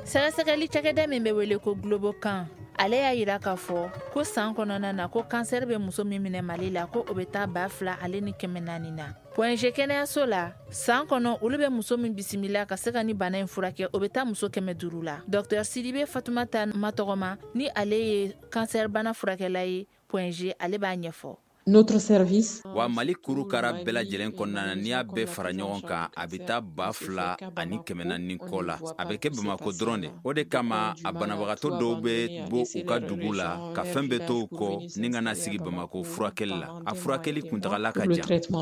Sɛgɛsɛgɛli cakɛda min bɛ wele ko Globocan ale y'a yira k'a fɔ ko san kɔnɔna na ko cancer bɛ muso min minɛ Mali la ko o bɛ taa 2,400 na. Point G kɛnɛyaso la san kɔnɔ olu bɛ muso min bisimila ka se ka ni bana in furakɛ o bɛ taa muso 500 la. Dr Sidibe Fatumata Matɔgɔma ni ale ye cancer bana furakɛla ye Point G ale b'a ɲɛfɔ. Notre service wa Mali kurukara bɛɛ lajɛlen kɔnɔna na n'i y'a bɛɛ fara ɲɔgɔn kan a bɛ taa 2,400 kɔ la a bɛ kɛ Bamako dɔrɔn de o de kama a banabagatɔ dɔw bɛ bɔ u ka dugu la ka fɛn bɛɛ to u kɔ ni ka na sigi Bamako furakɛli la a furakɛli kuntagala ka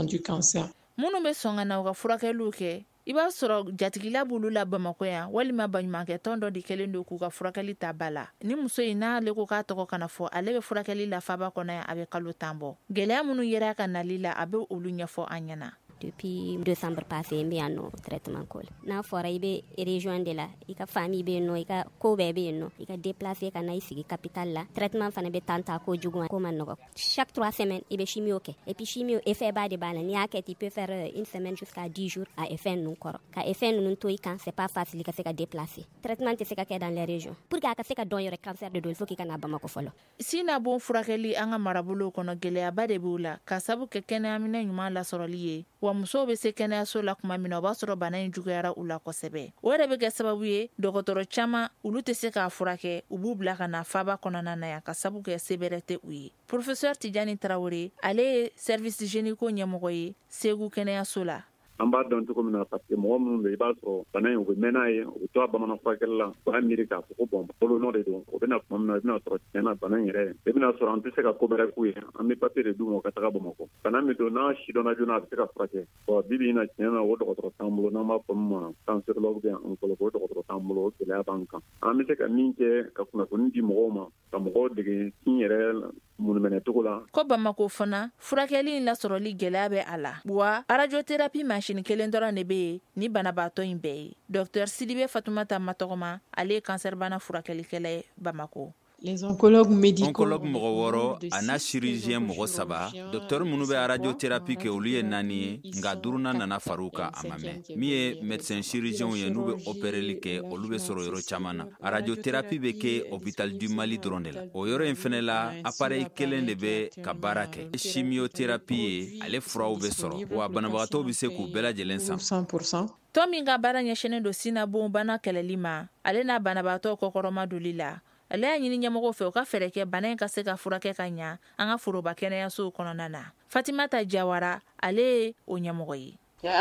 jan minnu bɛ sɔn ka na u ka furakɛliw kɛ i b'a sɔrɔ jatigila b'olu la Bamako yan walima baɲumankɛ tɔn dɔ de kɛlen don k'u ka furakɛli ta ba la ni muso in n'ale ko k'a tɔgɔ kana fɔ ale bɛ furakɛli la faaba kɔnɔ yan a bɛ kalo 10 bɔ gɛlɛya minnu yera ka nali la a bɛ olu ɲɛfɔ an ɲɛna. Depuis décembre passé n bɛ yan nɔ traitement ko la n'a fɔra i bɛ région de la i ka famille bɛ yen nɔ i ka ko bɛɛ bɛ yen nɔ i ka déplacer ka na i sigi capitale la traitement fana bɛ tan ta ko jugu ko man nɔgɔ chaque 3 semaines i bɛ chimio kɛ et puis chimio effet b'a de b'a la n'i y'a kɛ tu peux faire une semaine jusqu'à 10 jours a effet ninnu kɔrɔ ka effet ninnu to i kan c'est pas facile ka se ka déplacer traitement tɛ se ka kɛ dans les régions pour que a ka se ka dɔn yɛrɛ cancer de don il faut k'i ka na Bamako fɔlɔ. Sina bon furakɛli an ka marabolo kɔnɔ gɛlɛyaba de b'u la ka sabu kɛ kɛnɛyaminɛ ɲuman lasɔrɔli ye wa musow bɛ se kɛnɛyaso la kuma min na o b'a sɔrɔ bana in juguyara u la kosɛbɛ o yɛrɛ bɛ kɛ sababu ye dɔgɔtɔrɔ caman olu tɛ se k'a furakɛ u b'u bila ka na faaba kɔnɔna na yan ka sabu kɛ sebɛrɛ tɛ u ye. Professeur Tidjani Traoré ale ye service génico ɲɛmɔgɔ ye Segu kɛnɛyaso la. An b'a dɔn cogo min na parce que mɔgɔ minnu bɛ i b'a sɔrɔ bana in u bɛ mɛn n'a ye u bɛ to a bamanan furakɛli la u b'a miiri k'a fɔ ko bɔn bolonɔ de don o bɛna tuma min na i bɛna sɔrɔ tiɲɛna bana in yɛrɛ i bɛna sɔrɔ an tɛ se ka ko bɛrɛ k'u ye an bɛ papier de d'u ma u ka taga Bamako bana min don n'a sidɔnna joona a bɛ se ka furakɛ bi bi in na tiɲɛna o dɔgɔtɔrɔ t'an bolo n'an b'a fɔ min ma cancérologue bien oncologue o dɔgɔtɔrɔ t'an bolo o gɛlɛya b'an kan an bɛ se ka min kɛ ka kunnafoni di mɔgɔw ma ka mɔgɔw dege sin yɛrɛ munumɛnɛ cogo la. Ko Bamako fana furakɛli in lasɔrɔli gɛlɛya bɛ a la wa radiothérapie machine kelen dɔrɔn de bɛ yen ni banabaatɔ in bɛɛ ye. Dr Sidibe Fatumata Matɔgɔma ale ye cancer bana furakɛlikɛla ye Bamako. Les oncologues médicaux oncologue mɔgɔ 6 a n'a chirurgien mɔgɔ 3 docteur minnu bɛ radiothérapie kɛ olu ye 4 ye nka 5nan nana far'u kan a ma mɛn min ye médecin chirurgien ye n'u bɛ opéreli kɛ olu bɛ sɔrɔ yɔrɔ caman na radiothérapie bɛ kɛ hôpital du Mali dɔrɔn de la o yɔrɔ in fɛnɛ la appareil kelen de bɛ ka baara kɛ chimiothérapie ye ale furaw bɛ sɔrɔ wa banabagatɔw bɛ se k'u bɛɛ lajɛlen san 100%. Tɔ min ka baara ɲɛsinnen don sinabon bana kɛlɛli ma ale n'a banabagatɔw kɔkɔrɔma doli la ale y'a ɲini ɲɛmɔgɔw fɛ u ka fɛɛrɛ kɛ bana in ka se ka furakɛ ka ɲa an ka foroba kɛnɛyasow kɔnɔna na. Fatimata Jawara ale ye o ɲɛmɔgɔ ye. I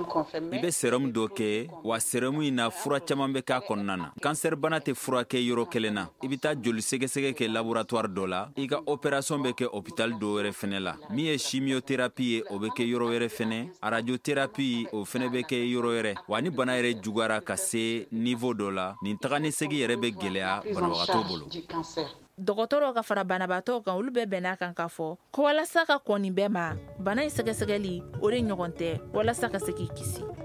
bɛ sérum dɔ kɛ wa sérum in na fura caman bɛ k'a kɔnɔna na cancer bana tɛ furakɛ yɔrɔ kelen na i bɛ taa joli sɛgɛsɛgɛ kɛ laboratoire dɔ la i ka opération bɛ kɛ hôpital dɔ wɛrɛ fɛnɛ la min ye chimiothérapie ye o bɛ kɛ yɔrɔ wɛrɛ fɛnɛ radiothérapie o fɛnɛ bɛ kɛ yɔrɔ wɛrɛ wa ni bana yɛrɛ juguyara ka se niveau dɔ la nin taga ni segin yɛrɛ bɛ gɛlɛya banabagatɔw bolo. Dɔgɔtɔrɔw ka fara banabaatɔw kan olu bɛɛ bɛn'a kan k'a fɔ ko walasa ka kɔn nin bɛɛ ma bana in sɛgɛsɛgɛli o de ɲɔgɔn tɛ walasa ka se k'i kisi.